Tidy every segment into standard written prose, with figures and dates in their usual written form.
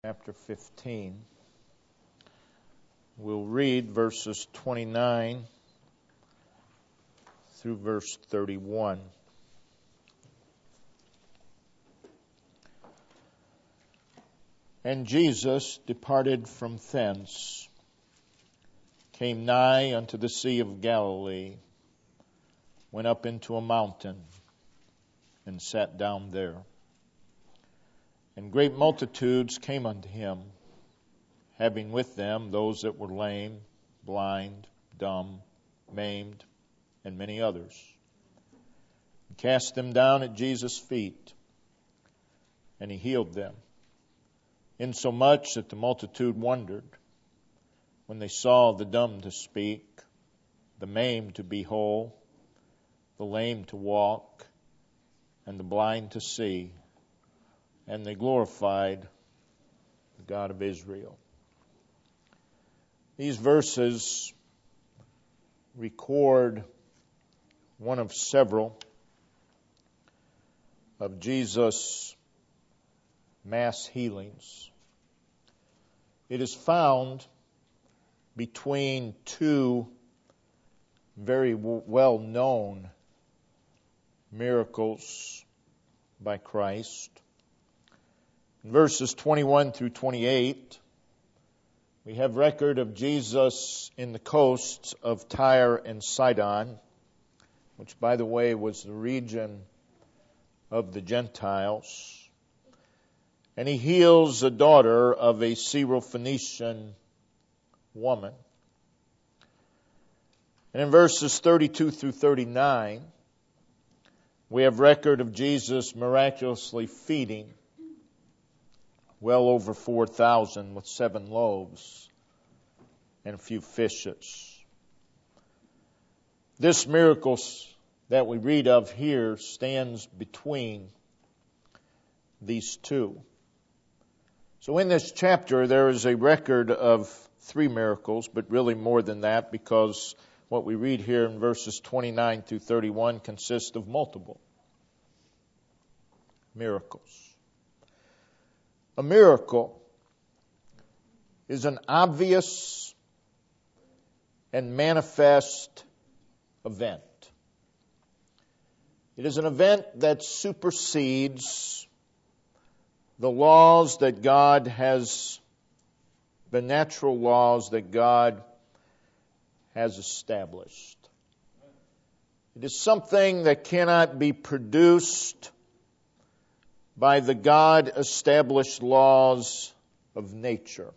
chapter 15. We'll read verses 29 through verse 31. And Jesus departed from thence, came nigh unto the Sea of Galilee, went up into a mountain, and sat down there. And great multitudes came unto him, having with them those that were lame, blind, dumb, maimed, and many others. And cast them down at Jesus' feet, and he healed them, insomuch that the multitude wondered when they saw the dumb to speak, the maimed to be whole, the lame to walk, and the blind to see. And they glorified the God of Israel. These verses record one of several of Jesus' mass healings. It is found between two very well-known miracles by Christ. In verses 21 through 28, we have record of Jesus in the coasts of Tyre and Sidon, which, by the way, was the region of the Gentiles. And he heals a daughter of a Syrophoenician woman. And in verses 32 through 39, we have record of Jesus miraculously feeding well over 4,000 with 7 loaves and a few fishes. This miracle that we read of here stands between these two. So in this chapter there is a record of 3 miracles, but really more than that, because what we read here in verses 29 through 31 consists of multiple miracles. A miracle is an obvious and manifest event. It is an event that supersedes the laws that God has, the natural laws that God has established. It is something that cannot be produced by the God-established laws of nature.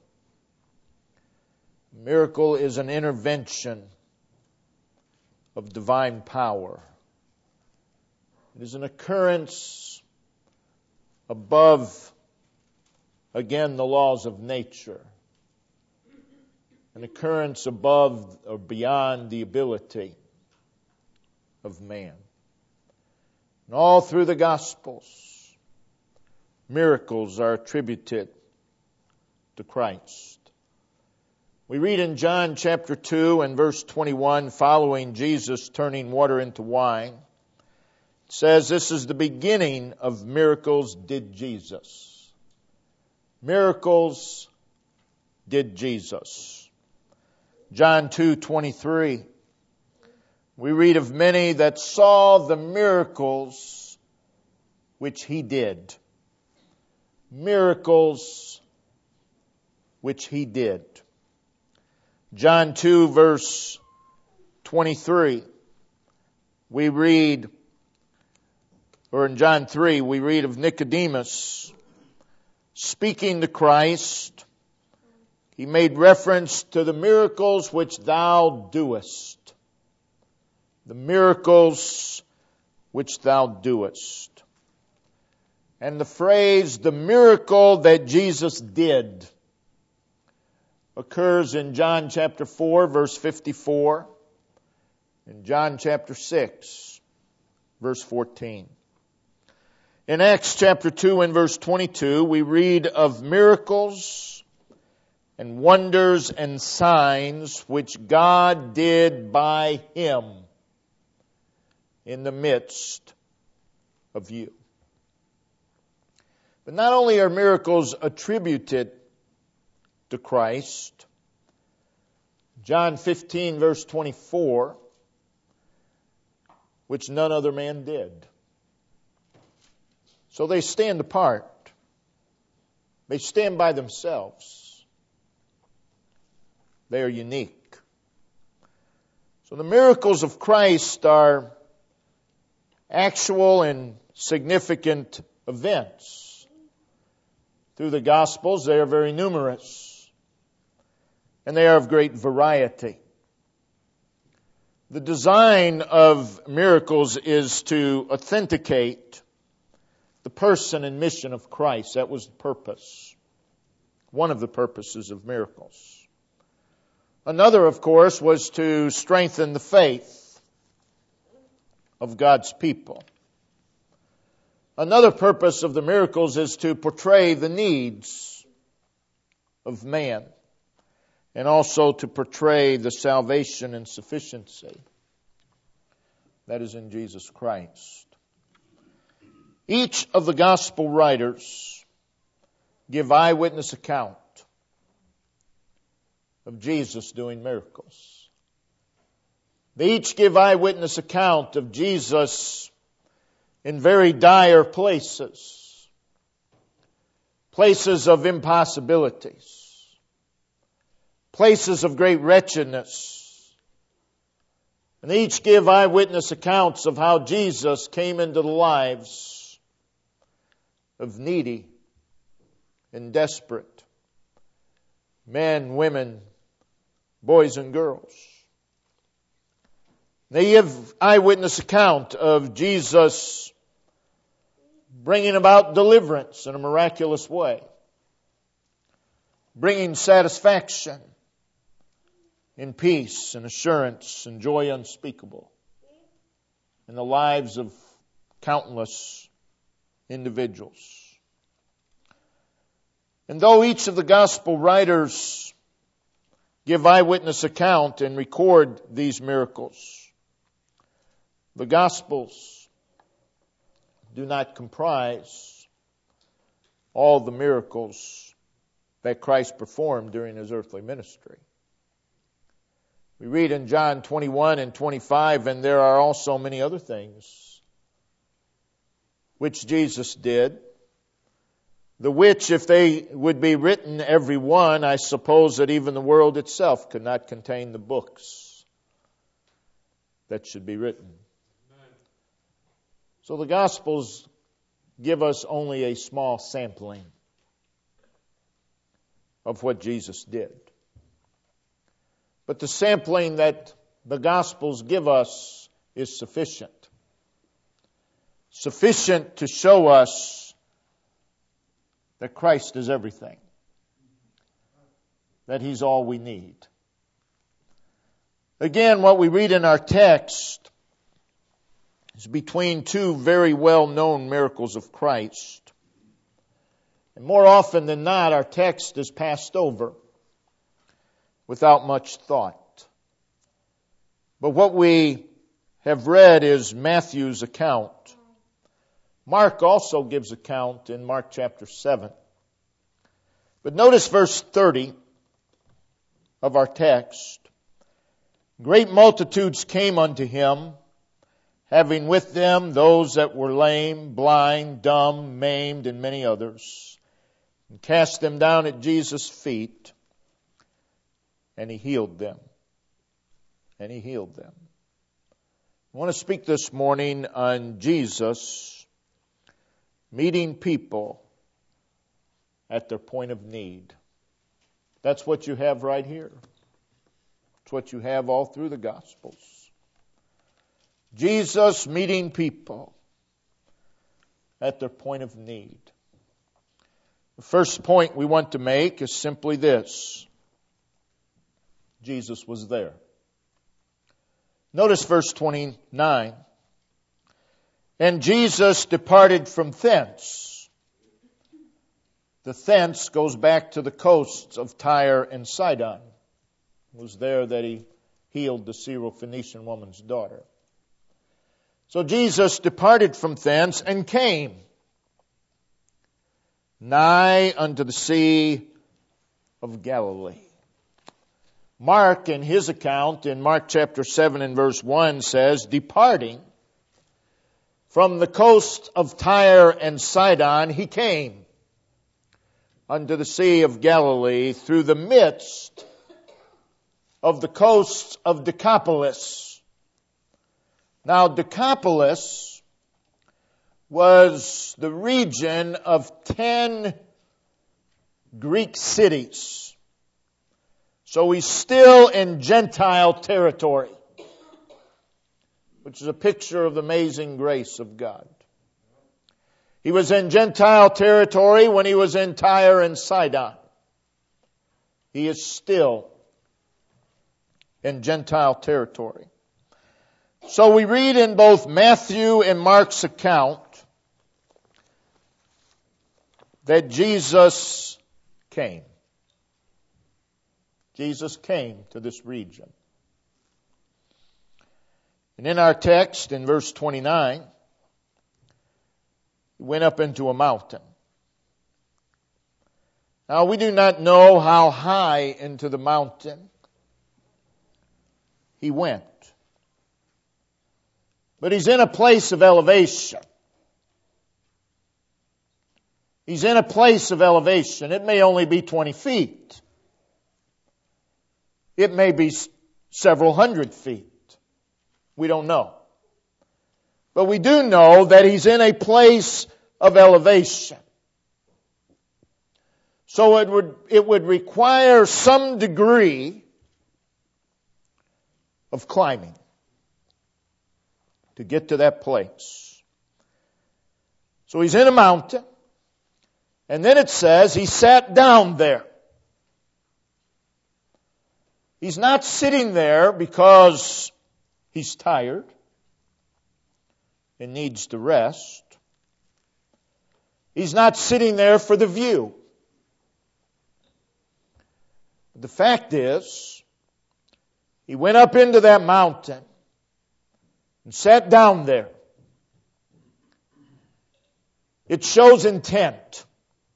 A miracle is an intervention of divine power. It is an occurrence above, again, the laws of nature. An occurrence above or beyond the ability of man. And all through the Gospels, miracles are attributed to Christ. We read in John chapter 2 and verse 21, following Jesus turning water into wine, it says, "This is the beginning of miracles did Jesus." Miracles did Jesus. John 2:23, we read of many that saw the miracles which he did. Miracles which he did. John 2 verse 23, we read, or in John 3, we read of Nicodemus speaking to Christ. He made reference to the miracles which thou doest. The miracles which thou doest. And the phrase, the miracle that Jesus did, occurs in John chapter 4, verse 54, and John chapter 6, verse 14. In Acts chapter 2 and verse 22, we read of miracles and wonders and signs which God did by him in the midst of you. But not only are miracles attributed to Christ. John 15, verse 24, which none other man did. So they stand apart. They stand by themselves. They are unique. So the miracles of Christ are actual and significant events. Through the Gospels, they are very numerous, and they are of great variety. The design of miracles is to authenticate the person and mission of Christ. That was the purpose. One of the purposes of miracles. Another, of course, was to strengthen the faith of God's people. Another purpose of the miracles is to portray the needs of man, and also to portray the salvation and sufficiency that is in Jesus Christ. Each of the gospel writers give eyewitness account of Jesus doing miracles. They each give eyewitness account of Jesus in very dire places, places of impossibilities, places of great wretchedness. And they each give eyewitness accounts of how Jesus came into the lives of needy and desperate men, women, boys and girls. They give eyewitness account of Jesus bringing about deliverance in a miraculous way, bringing satisfaction in peace and assurance and joy unspeakable in the lives of countless individuals. And though each of the gospel writers give eyewitness account and record these miracles, the Gospels do not comprise all the miracles that Christ performed during His earthly ministry. We read in John 21 and 25, and there are also many other things which Jesus did, the which, if they would be written every one, I suppose that even the world itself could not contain the books that should be written. So the Gospels give us only a small sampling of what Jesus did. But the sampling that the Gospels give us is sufficient. Sufficient to show us that Christ is everything. That He's all we need. Again, what we read in our text is between two very well-known miracles of Christ. And more often than not, our text is passed over without much thought. But what we have read is Matthew's account. Mark also gives account in Mark chapter 7. But notice verse 30 of our text. Great multitudes came unto Him, having with them those that were lame, blind, dumb, maimed, and many others, and cast them down at Jesus' feet, and He healed them. And He healed them. I want to speak this morning on Jesus meeting people at their point of need. That's what you have right here. It's what you have all through the Gospels. Jesus meeting people at their point of need. The first point we want to make is simply this. Jesus was there. Notice verse 29. And Jesus departed from thence. The thence goes back to the coasts of Tyre and Sidon. It was there that He healed the Syrophoenician woman's daughter. So Jesus departed from thence and came nigh unto the sea of Galilee. Mark, in his account, in Mark chapter 7 and verse 1, says, departing from the coast of Tyre and Sidon, he came unto the Sea of Galilee through the midst of the coasts of Decapolis. Now, Decapolis was the region of 10 Greek cities. So he's still in Gentile territory, which is a picture of the amazing grace of God. He was in Gentile territory when he was in Tyre and Sidon. He is still in Gentile territory. So we read in both Matthew and Mark's account that Jesus came. Jesus came to this region. And in our text, in verse 29, he went up into a mountain. Now, we do not know how high into the mountain he went. But he's in a place of elevation. He's in a place of elevation. It may only be 20 feet. It may be several hundred feet. We don't know. But we do know that he's in a place of elevation. So it would require some degree of climbing to get to that place. So he's in a mountain. And then it says he sat down there. He's not sitting there because he's tired and needs to rest. He's not sitting there for the view. The fact is, he went up into that mountain and sat down there. It shows intent.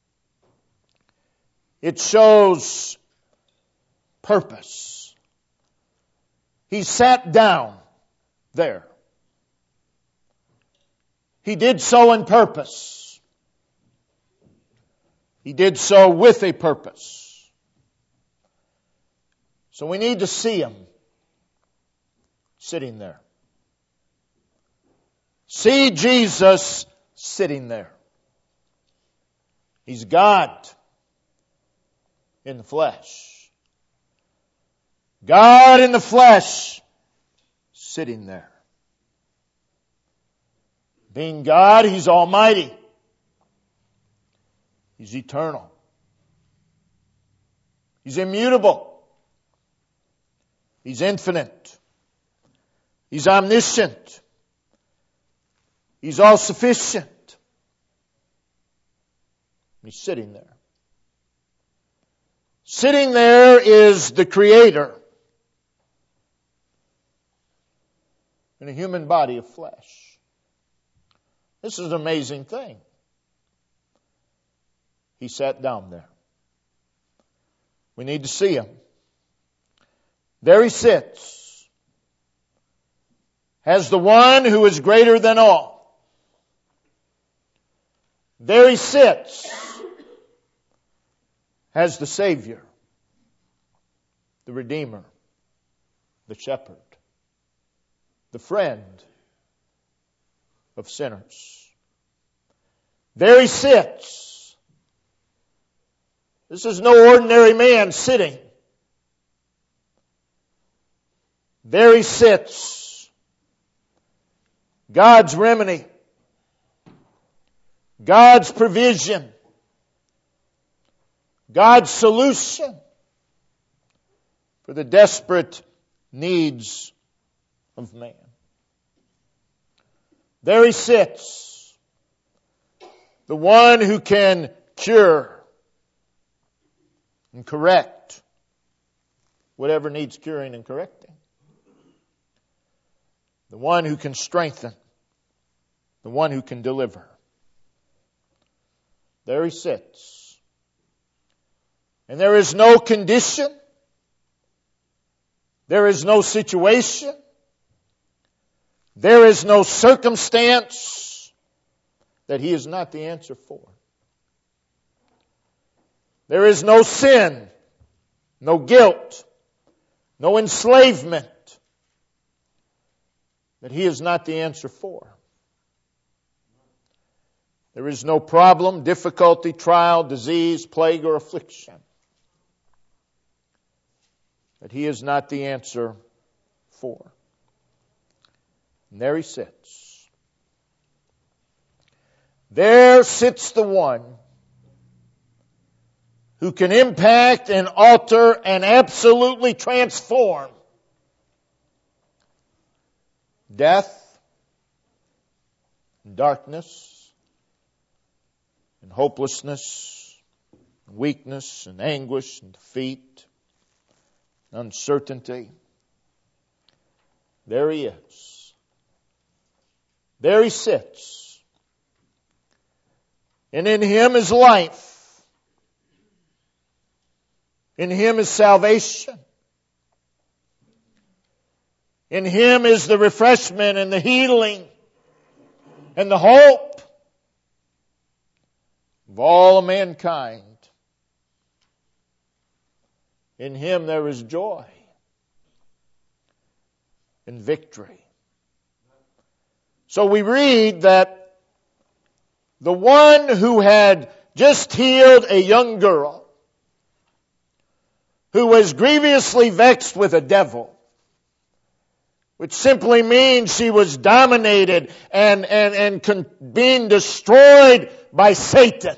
It shows purpose. He sat down there. He did so in purpose. He did so with a purpose. So we need to see him sitting there. See Jesus sitting there. He's God in the flesh. God in the flesh sitting there. Being God, He's almighty. He's eternal. He's immutable. He's infinite. He's omniscient. He's all-sufficient. He's sitting there. Sitting there is the Creator in a human body of flesh. This is an amazing thing. He sat down there. We need to see him. There he sits as the one who is greater than all. There he sits as the Savior, the Redeemer, the Shepherd, the friend of sinners. There he sits. This is no ordinary man sitting. There he sits. God's remedy. God's provision. God's solution for the desperate needs of man. There he sits. The one who can cure and correct whatever needs curing and correcting. The one who can strengthen. The one who can deliver. There he sits. And there is no condition, there is no situation, there is no circumstance that He is not the answer for. There is no sin, no guilt, no enslavement that He is not the answer for. There is no problem, difficulty, trial, disease, plague, or affliction that He is not the answer for. And there He sits. There sits the one who can impact and alter and absolutely transform death, darkness, and hopelessness, and weakness, and anguish, and defeat, and uncertainty. There He is. There He sits. And in Him is life. In Him is salvation. In Him is the refreshment and the healing and the hope of all mankind. In Him there is joy and victory. So we read that the one who had just healed a young girl who was grievously vexed with a devil, which simply means she was dominated and being destroyed by Satan,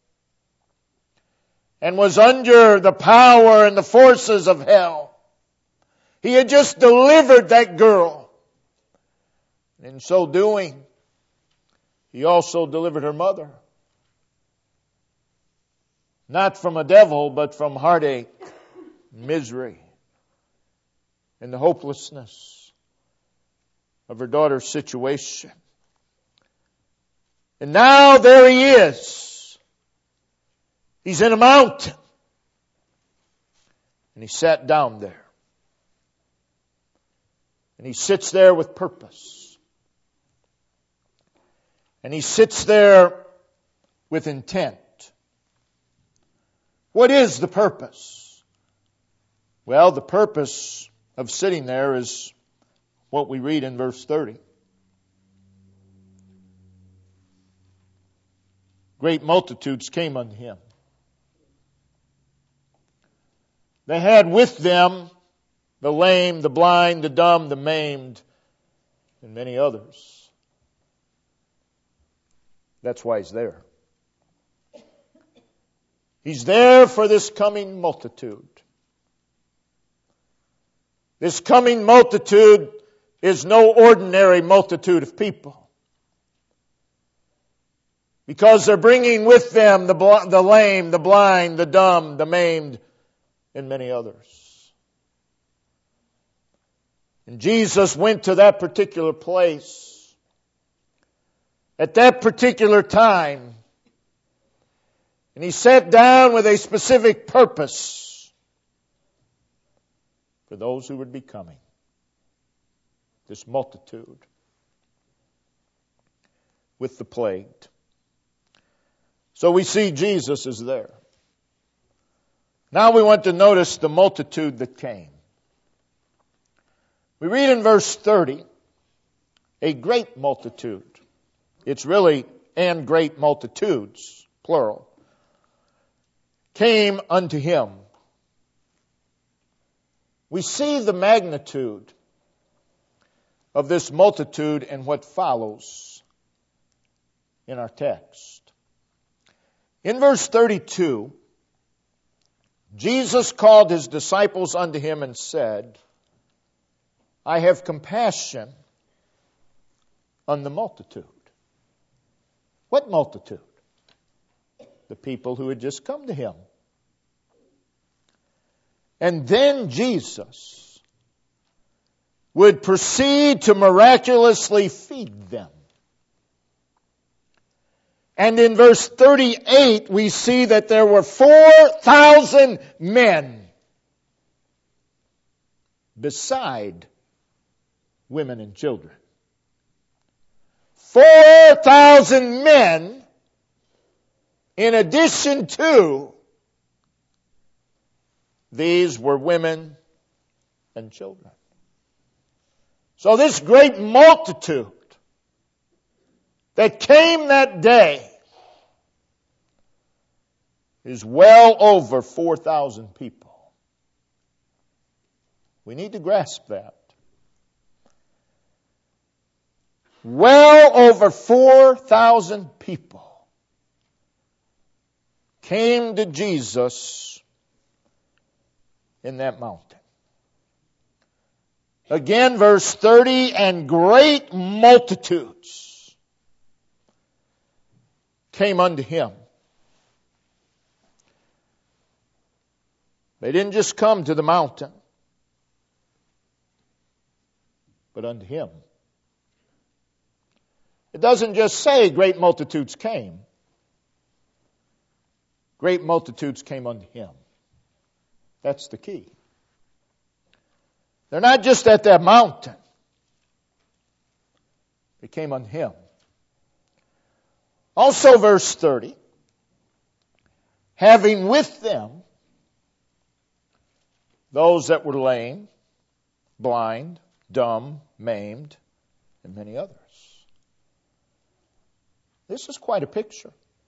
and was under the power and the forces of hell. He had just delivered that girl. In so doing, He also delivered her mother. Not from a devil, but from heartache, misery, and the hopelessness of her daughter's situation. And now there He is. He's in a mountain. And He sat down there. And He sits there with purpose. And He sits there with intent. What is the purpose? Well, the purpose of sitting there is what we read in verse 30. Great multitudes came unto Him. They had with them the lame, the blind, the dumb, the maimed, and many others. That's why He's there. He's there for this coming multitude. This coming multitude is no ordinary multitude of people, because they're bringing with them the lame, the blind, the dumb, the maimed, and many others. And Jesus went to that particular place at that particular time, and He sat down with a specific purpose for those who would be coming. This multitude with the plagued. So we see Jesus is there. Now we want to notice the multitude that came. We read in verse 30, a great multitude. It's really, and great multitudes, plural, came unto Him. We see the magnitude of this multitude and what follows in our text. In verse 32, Jesus called His disciples unto Him and said, I have compassion on the multitude. What multitude? The people who had just come to Him. And then Jesus would proceed to miraculously feed them. And in verse 38, we see that there were 4,000 men beside women and children. 4,000 men in addition to these were women and children. So this great multitude that came that day is well over 4,000 people. We need to grasp that. Well over 4,000 people came to Jesus in that mountain. Again, verse 30, and great multitudes came unto him. They didn't just come to the mountain, but unto him. It doesn't just say great multitudes came. Great multitudes came unto him. That's the key. They're not just at that mountain. They came unto him. Also verse 30, having with them those that were lame, blind, dumb, maimed, and many others. This is quite a picture.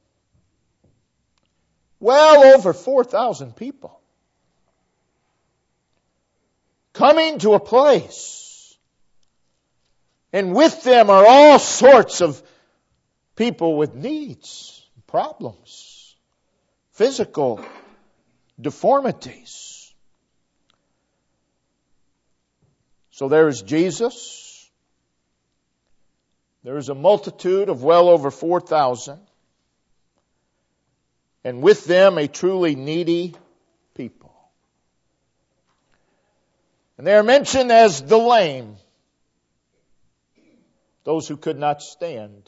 Well over 4,000 people coming to a place, and with them are all sorts of people with needs, problems, physical deformities. So there is Jesus. There is a multitude of well over 4,000. And with them a truly needy people. And they are mentioned as the lame, those who could not stand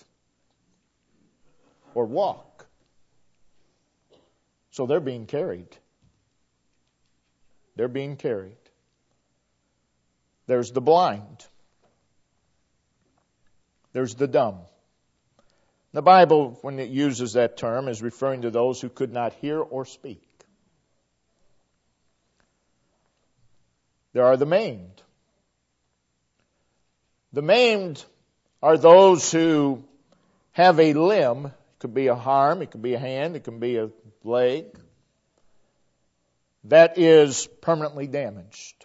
or walk. So they're being carried. They're being carried. There's the blind. There's the dumb. The Bible, when it uses that term, is referring to those who could not hear or speak. There are the maimed. The maimed are those who have a limb. It could be a arm, it could be a hand, it can be a leg that is permanently damaged.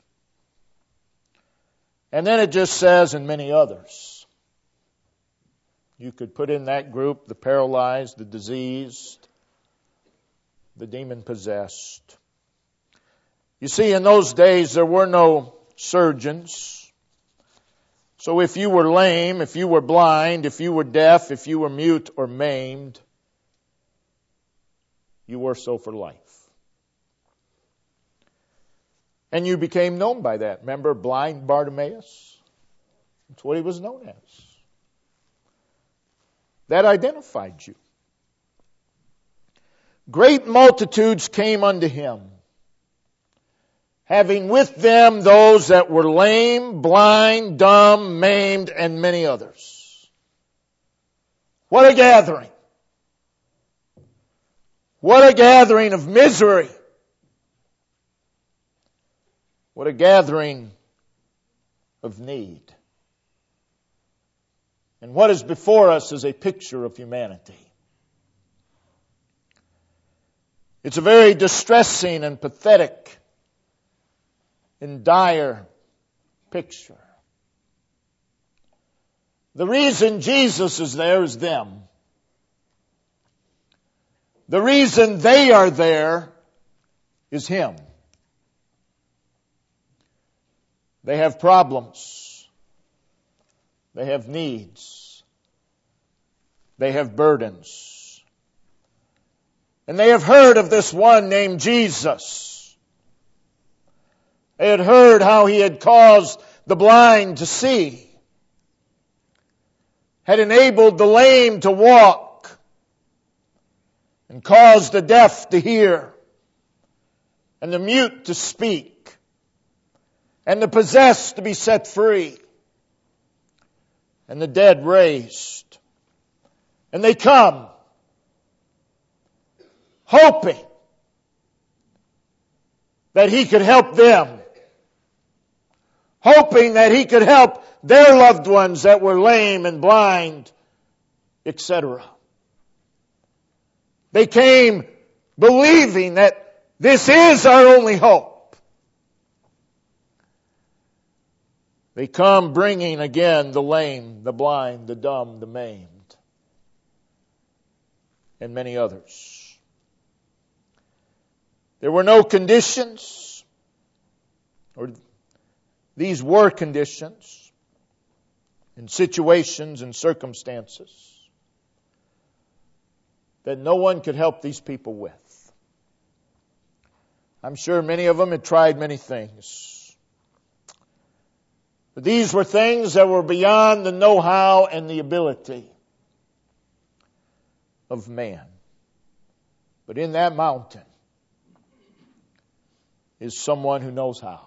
And then it just says, and many others. You could put in that group the paralyzed, the diseased, the demon-possessed. You see, in those days there were no surgeons. So if you were lame, if you were blind, if you were deaf, if you were mute or maimed, you were so for life. And you became known by that. Remember blind Bartimaeus? That's what he was known as. That identified you. Great multitudes came unto him, having with them those that were lame, blind, dumb, maimed, and many others. What a gathering. What a gathering of misery. What a gathering of need. And what is before us is a picture of humanity. It's a very distressing and pathetic and dire picture. The reason Jesus is there is them. The reason they are there is him. They have problems. They have needs. They have burdens. And they have heard of this one named Jesus. They had heard how he had caused the blind to see, had enabled the lame to walk, and caused the deaf to hear, and the mute to speak, and the possessed to be set free, and the dead raised. And they come, hoping that He could help them, hoping that He could help their loved ones that were lame and blind, etc. They came believing that this is our only hope. They come bringing again the lame, the blind, the dumb, the maimed, and many others. There were no conditions, or these were conditions and situations and circumstances that no one could help these people with. I'm sure many of them had tried many things. But these were things that were beyond the know-how and the ability of man. But in that mountain is someone who knows how.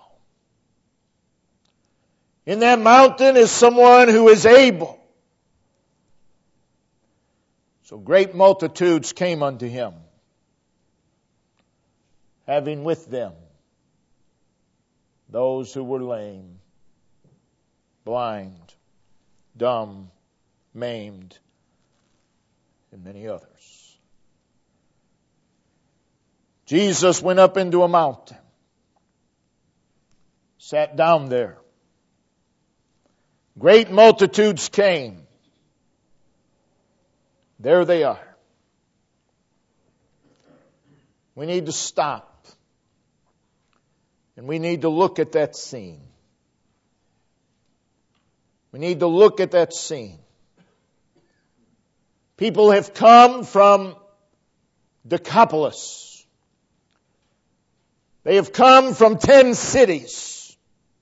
In that mountain is someone who is able. So great multitudes came unto Him, having with them those who were lame, blind, dumb, maimed, and many others. Jesus went up into a mountain, sat down there. Great multitudes came. There they are. We need to stop. And we need to look at that scene. We need to look at that scene. People have come from Decapolis. They have come from 10 cities.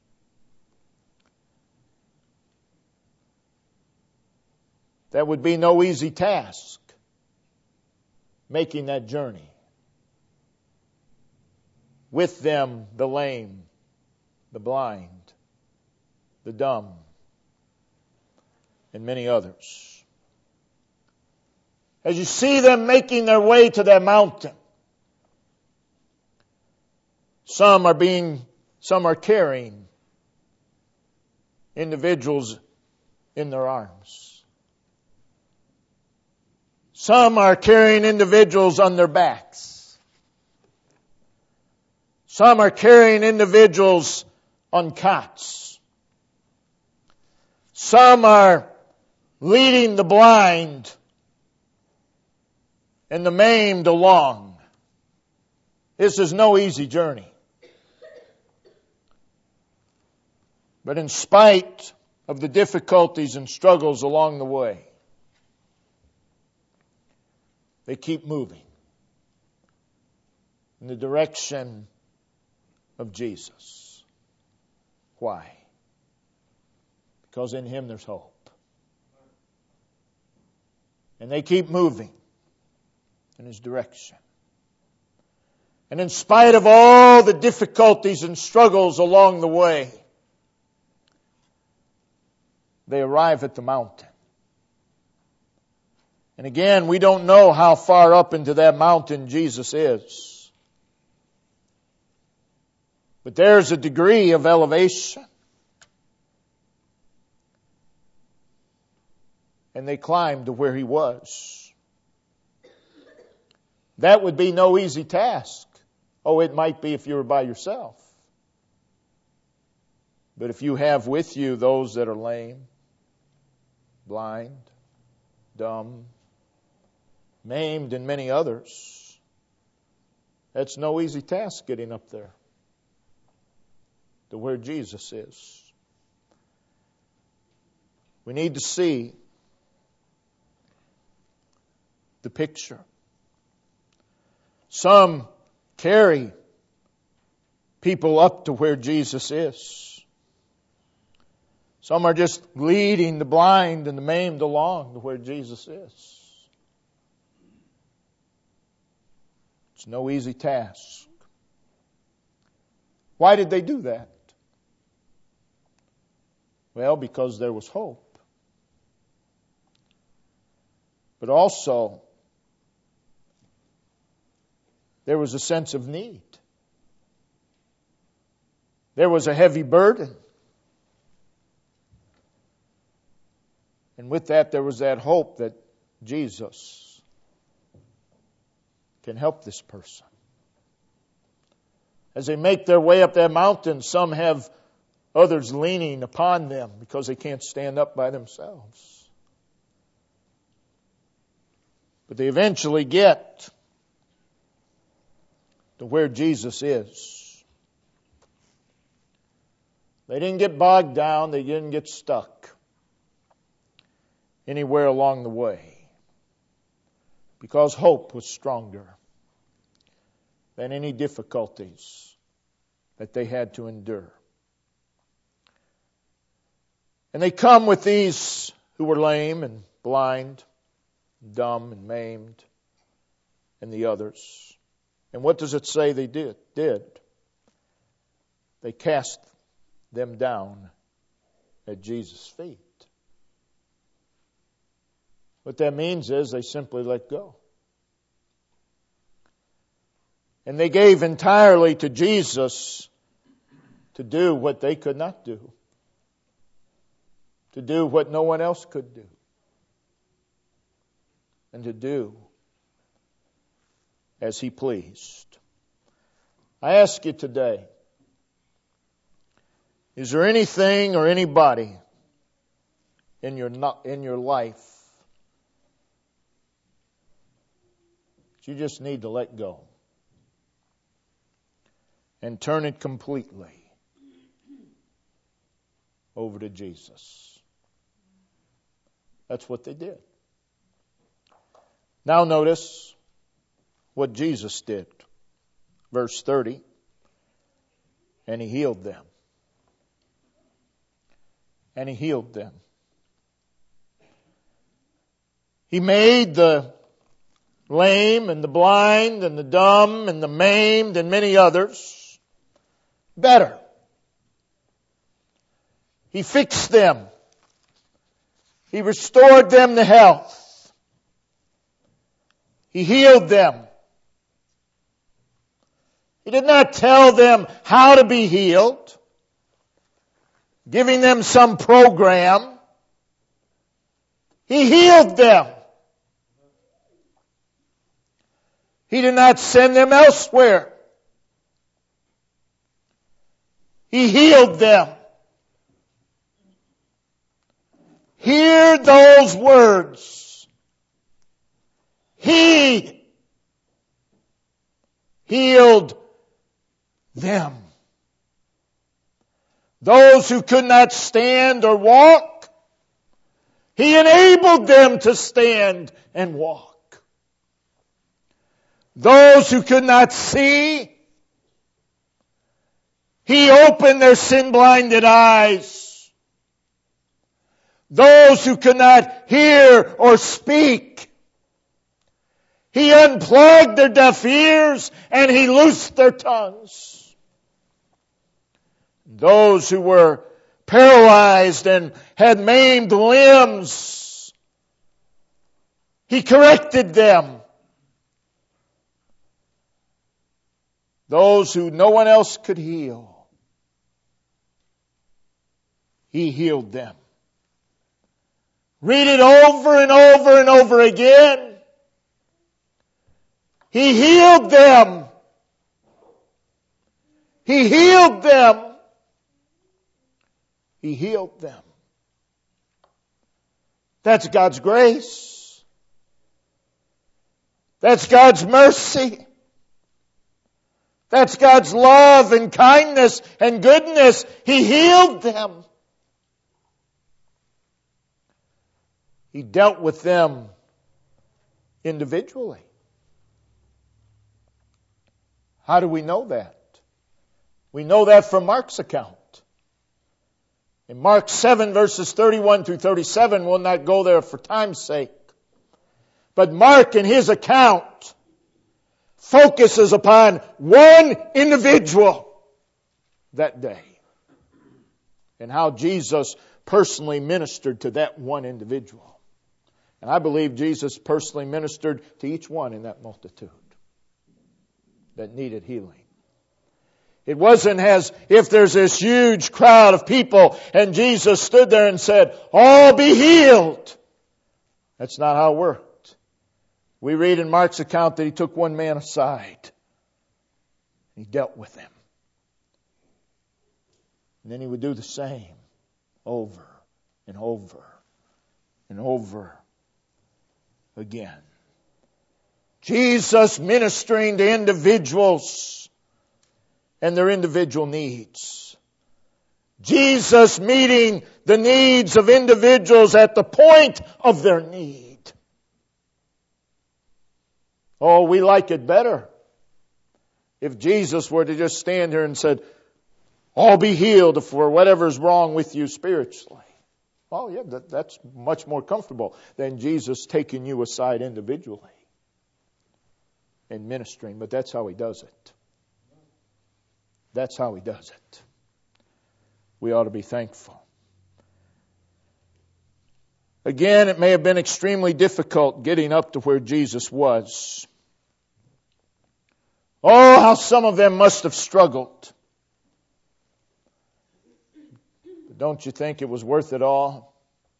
That would be no easy task, making that journey. With them, the lame, the blind, the dumb, and many others. As you see them making their way to that mountain, some are carrying individuals in their arms. Some are carrying individuals on their backs. Some are carrying individuals on cots. Some are leading the blind and the maimed along. This is no easy journey. But in spite of the difficulties and struggles along the way, they keep moving in the direction of Jesus. Why? Because in Him there's hope. And they keep moving in His direction. And in spite of all the difficulties and struggles along the way, they arrive at the mountain. And again, we don't know how far up into that mountain Jesus is. But there's a degree of elevation. And they climbed to where He was. That would be no easy task. Oh, it might be if you were by yourself. But if you have with you those that are lame, blind, dumb, maimed, and many others, that's no easy task getting up there to where Jesus is. We need to see the picture. Some carry people up to where Jesus is. Some are just leading the blind and the maimed along to where Jesus is. It's no easy task. Why did they do that? Well, because there was hope. But also, there was a sense of need. There was a heavy burden. And with that, there was that hope that Jesus can help this person. As they make their way up that mountain, some have others leaning upon them because they can't stand up by themselves. But they eventually get to where Jesus is. They didn't get bogged down. They didn't get stuck anywhere along the way, because hope was stronger than any difficulties that they had to endure. And they come with these who were lame and blind, dumb and maimed, and the others. And what does it say they did? They cast them down at Jesus' feet. What that means is they simply let go. And they gave entirely to Jesus to do what they could not do. To do what no one else could do. And to do as He pleased. I ask you today, is there anything or anybody in your life that you just need to let go and turn it completely over to Jesus? That's what they did. Now notice what Jesus did. Verse 30. And He healed them. And He healed them. He made the lame and the blind and the dumb and the maimed and many others better. He fixed them. He restored them to health. He healed them. He did not tell them how to be healed, giving them some program. He healed them. He did not send them elsewhere. He healed them. Hear those words. He healed them. Those who could not stand or walk, He enabled them to stand and walk. Those who could not see, He opened their sin-blinded eyes. Those who could not hear or speak, He unplugged their deaf ears and He loosed their tongues. Those who were paralyzed and had maimed limbs, He corrected them. Those who no one else could heal, He healed them. Read it over and over and over again. He healed them. He healed them. He healed them. That's God's grace. That's God's mercy. That's God's love and kindness and goodness. He healed them. He dealt with them individually. How do we know that? We know that from Mark's account. In Mark 7 verses 31 through 37, we'll not go there for time's sake. But Mark in his account focuses upon one individual that day and how Jesus personally ministered to that one individual. And I believe Jesus personally ministered to each one in that multitude that needed healing. It wasn't as if there's this huge crowd of people and Jesus stood there and said, "All be healed." That's not how it worked. We read in Mark's account that He took one man aside. He dealt with him. And then He would do the same over and over and over again. Jesus ministering to individuals and their individual needs. Jesus meeting the needs of individuals at the point of their need. Oh, we like it better if Jesus were to just stand here and said, "All be healed for whatever's wrong with you spiritually." Oh yeah, that's much more comfortable than Jesus taking you aside individually and ministering. But that's how He does it. That's how He does it. We ought to be thankful. Again, it may have been extremely difficult getting up to where Jesus was. Oh, how some of them must have struggled. But don't you think it was worth it all?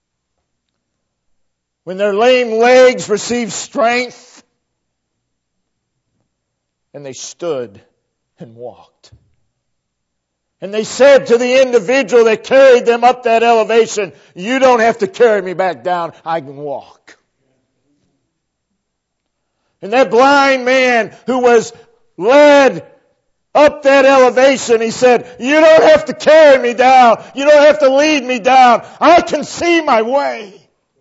When their lame legs received strength and they stood and walked. And they said to the individual that carried them up that elevation, "You don't have to carry me back down. I can walk." And that blind man who was led up that elevation, he said, "You don't have to carry me down. You don't have to lead me down. I can see my way."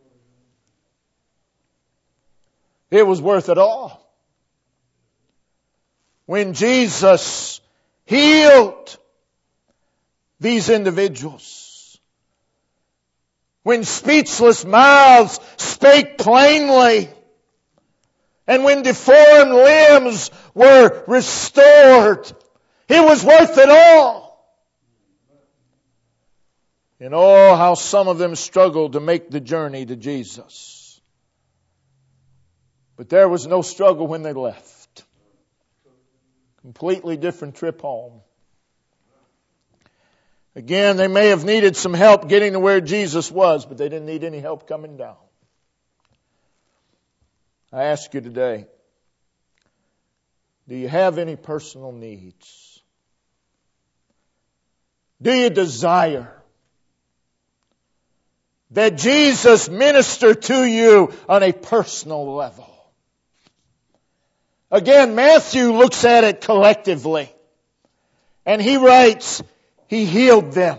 It was worth it all. When Jesus healed these individuals, when speechless mouths spake plainly, and when deformed limbs were restored, it was worth it all. And oh, how some of them struggled to make the journey to Jesus. But there was no struggle when they left. Completely different trip home. Again, they may have needed some help getting to where Jesus was, but they didn't need any help coming down. I ask you today, do you have any personal needs? Do you desire that Jesus minister to you on a personal level? Again, Matthew looks at it collectively. And he writes, He healed them.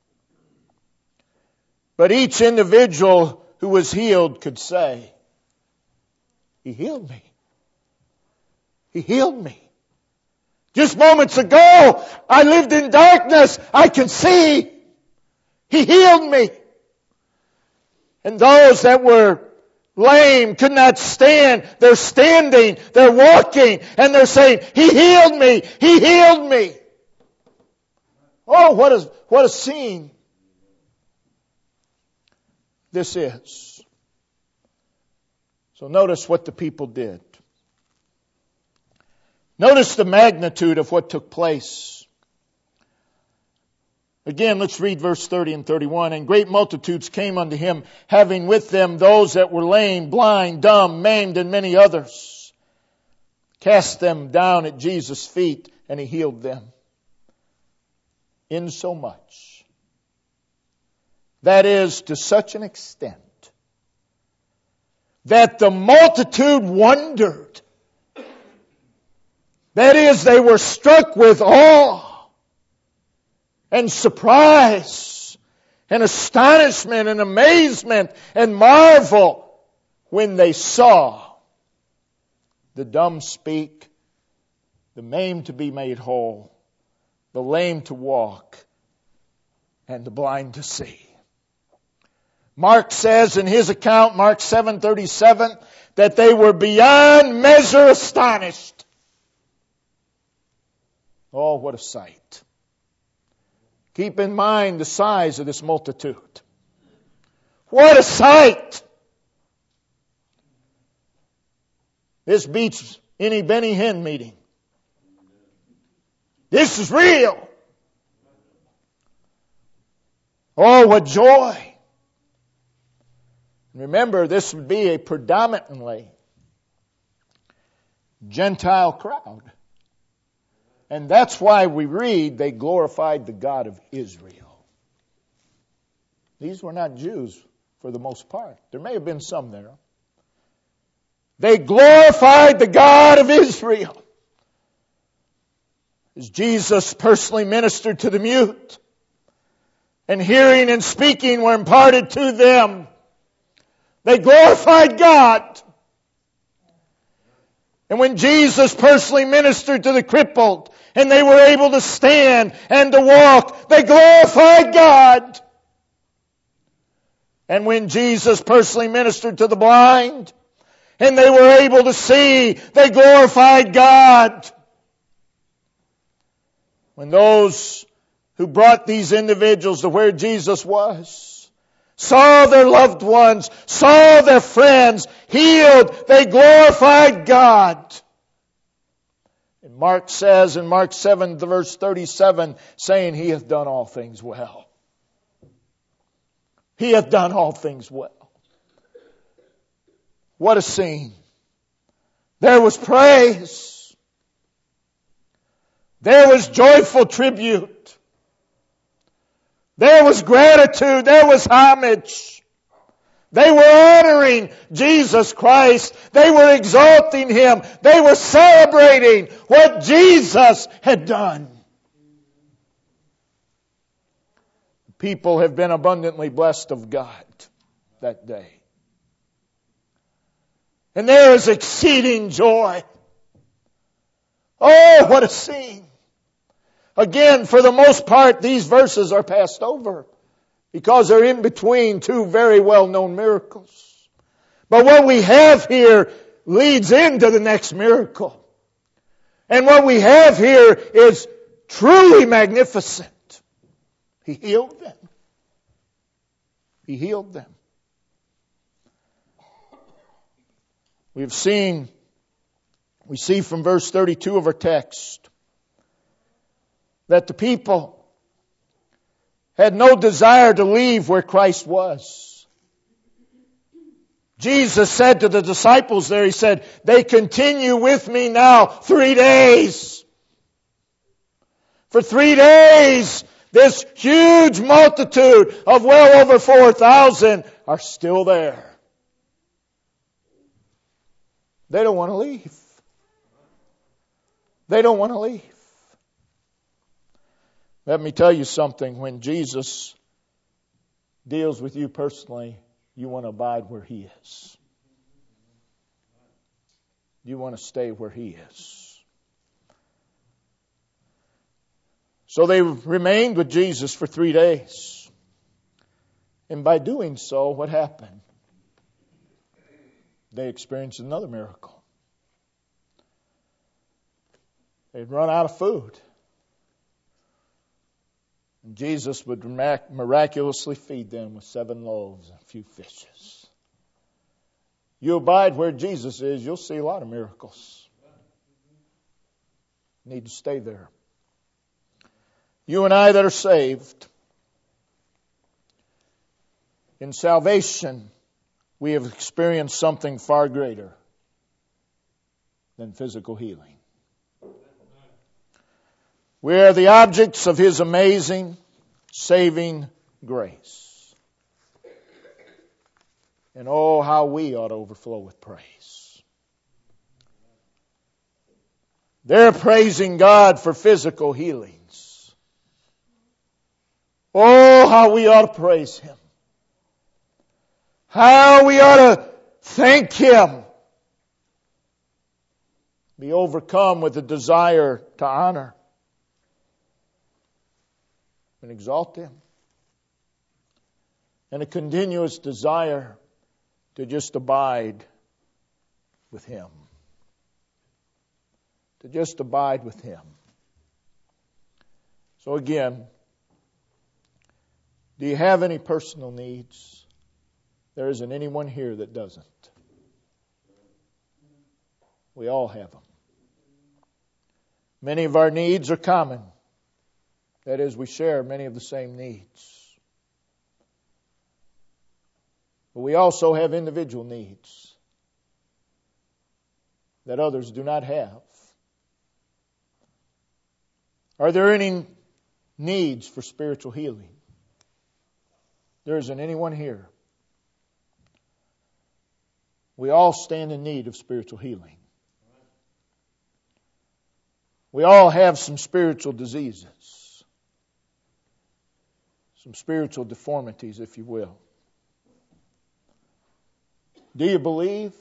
But each individual who was healed could say, He healed me. He healed me. Just moments ago, I lived in darkness. I can see. He healed me. And those that were lame could not stand. They're standing. They're walking. And they're saying, He healed me. He healed me. Oh, what a scene this is. So notice what the people did. Notice the magnitude of what took place. Again, let's read verse 30 and 31. And great multitudes came unto Him, having with them those that were lame, blind, dumb, maimed, and many others. Cast them down at Jesus' feet, and He healed them. Insomuch, that is, to such an extent, that the multitude wondered. That is, they were struck with awe and surprise and astonishment and amazement and marvel when they saw the dumb speak, the maimed to be made whole, the lame to walk, and the blind to see. Mark says in his account, Mark 7:37, that they were beyond measure astonished. Oh, what a sight. Keep in mind the size of this multitude. What a sight! This beats any Benny Hinn meeting. This is real. Oh, what joy. Remember, this would be a predominantly Gentile crowd. And that's why we read they glorified the God of Israel. These were not Jews for the most part. There may have been some there. They glorified the God of Israel. As Jesus personally ministered to the mute, and hearing and speaking were imparted to them, they glorified God. And when Jesus personally ministered to the crippled, and they were able to stand and to walk, they glorified God. And when Jesus personally ministered to the blind, and they were able to see, they glorified God. When those who brought these individuals to where Jesus was saw their loved ones, saw their friends healed, they glorified God. And Mark says in Mark 7, verse 37, saying, He hath done all things well. He hath done all things well. What a scene. There was praise. There was joyful tribute. There was gratitude. There was homage. They were honoring Jesus Christ. They were exalting Him. They were celebrating what Jesus had done. People have been abundantly blessed of God that day. And there is exceeding joy. Oh, what a scene. Again, for the most part, these verses are passed over because they're in between two very well-known miracles. But what we have here leads into the next miracle. And what we have here is truly magnificent. He healed them. He healed them. We see from verse 32 of our text that the people had no desire to leave where Christ was. Jesus said to the disciples there, He said, they continue with me now 3 days. For 3 days, this huge multitude of well over 4,000 are still there. They don't want to leave. They don't want to leave. Let me tell you something. When Jesus deals with you personally, you want to abide where He is. You want to stay where He is. So they remained with Jesus for 3 days. And by doing so, what happened? They experienced another miracle. They'd run out of food. And Jesus would miraculously feed them with 7 loaves and a few fishes. You abide where Jesus is, you'll see a lot of miracles. You need to stay there. You and I that are saved, in salvation, we have experienced something far greater than physical healing. We are the objects of His amazing, saving grace. And oh, how we ought to overflow with praise. They're praising God for physical healings. Oh, how we ought to praise Him. How we ought to thank Him. Be overcome with a desire to honor and exalt Him. And a continuous desire to just abide with Him. To just abide with Him. So again, do you have any personal needs? There isn't anyone here that doesn't. We all have them. Many of our needs are common. That is, we share many of the same needs. But we also have individual needs that others do not have. Are there any needs for spiritual healing? There isn't anyone here. We all stand in need of spiritual healing. We all have some spiritual diseases, some spiritual deformities, if you will. Do you believe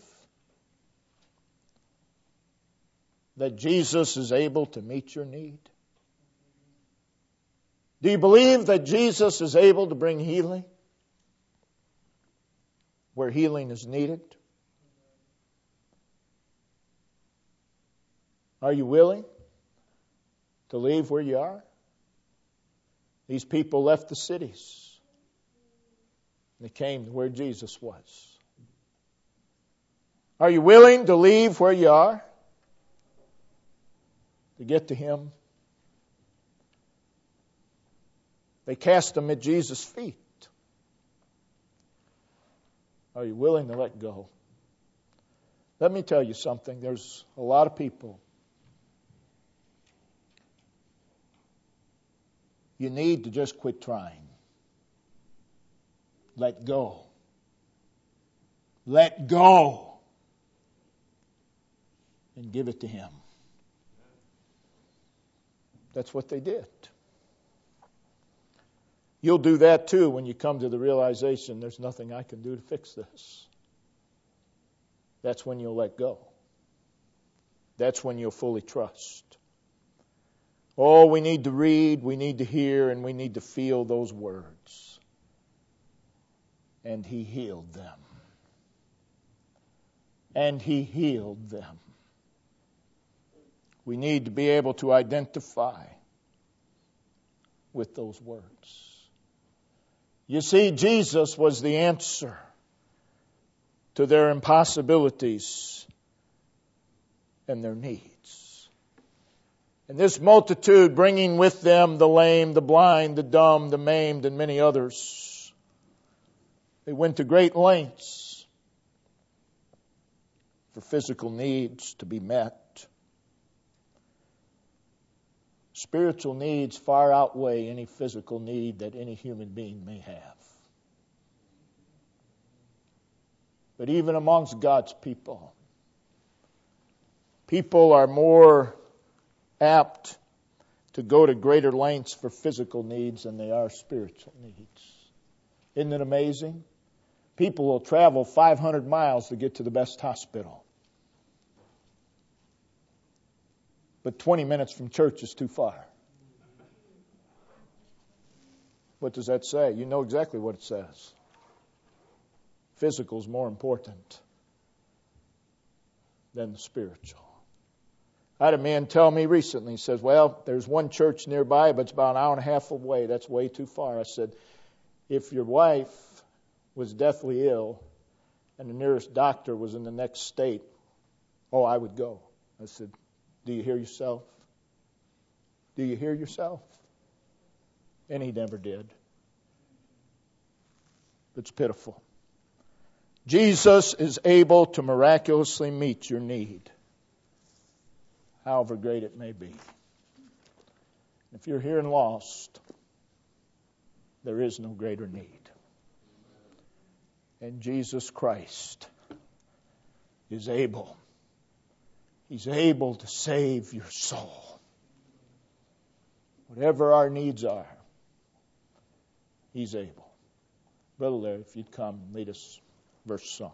that Jesus is able to meet your need? Do you believe that Jesus is able to bring healing where healing is needed? Are you willing to leave where you are? These people left the cities. They came to where Jesus was. Are you willing to leave where you are to get to Him? They cast them at Jesus' feet. Are you willing to let go? Let me tell you something. There's a lot of people. You need to just quit trying. Let go. Let go. And give it to Him. That's what they did. You'll do that too when you come to the realization there's nothing I can do to fix this. That's when you'll let go. That's when you'll fully trust. Oh, we need to read, we need to hear, and we need to feel those words. And He healed them. And He healed them. We need to be able to identify with those words. You see, Jesus was the answer to their impossibilities and their needs. And this multitude, bringing with them the lame, the blind, the dumb, the maimed, and many others, they went to great lengths for physical needs to be met. Spiritual needs far outweigh any physical need that any human being may have. But even amongst God's people, people are more apt to go to greater lengths for physical needs than they are spiritual needs. Isn't it amazing? People will travel 500 miles to get to the best hospital. But 20 minutes from church is too far. What does that say? You know exactly what it says. Physical is more important than the spiritual. I had a man tell me recently, he says, well, there's one church nearby, but it's about an hour and a half away. That's way too far. I said, if your wife was deathly ill and the nearest doctor was in the next state, oh, I would go. I said, do you hear yourself? Do you hear yourself? And he never did. It's pitiful. Jesus is able to miraculously meet your need, however great it may be. If you're here and lost, there is no greater need. And Jesus Christ is able. He's able to save your soul. Whatever our needs are, He's able. Brother Larry, if you'd come and lead us verse song.